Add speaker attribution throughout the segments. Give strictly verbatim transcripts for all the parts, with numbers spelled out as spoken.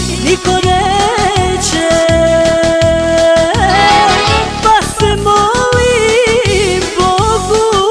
Speaker 1: niko neće, pa se molim Bogu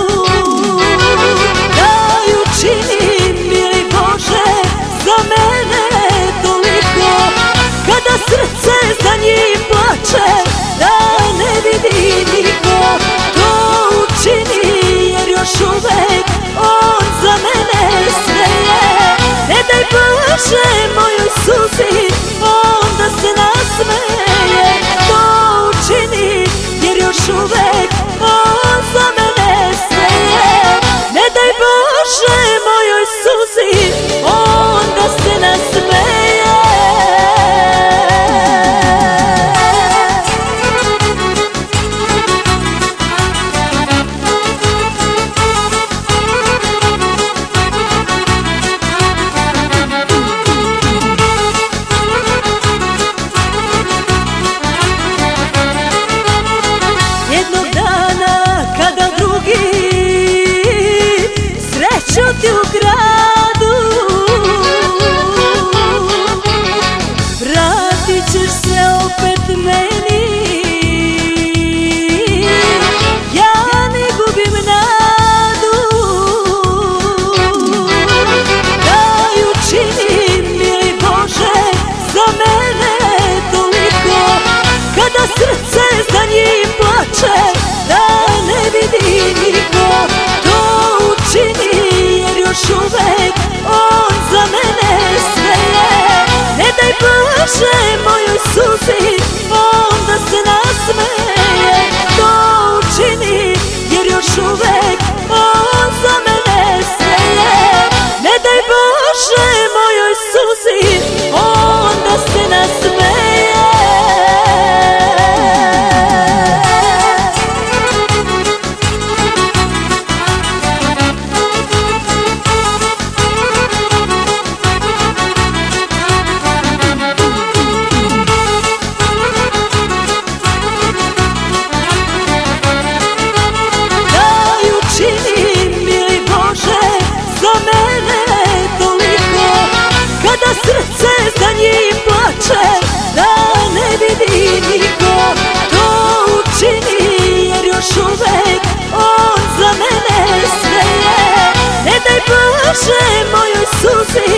Speaker 1: da ju čini, mili Bože, za mene toliko. Kada srce za njim plače, da ne vidi niko, to učini, jer još uvek on za mene sve je. Ne daj Bože mojoj suzi, onda se nasmeje, to učini, jer još uvek on za mene sve je. Ne daj Bože mojoj suzi, onda se nasmeje. Ti u gradu vratit ćeš se opet meni, ja ne gubim nadu da ju činim, mili Bože, za mene toliko. Kada srce za njim plače, da ne vidi niko, to učini, još uvek on za mene sve je. Ne daj Bože mojoj suzi, onda se nasmeje, to učini, jer još uvek on za mene sve je. Ne daj Bože mojoj suzi, onda se nasmeje. Srce za njim plače, da ne vidi niko, to učini, jer još uvek on za mene sve je. Ne daj Bože mojoj suzi,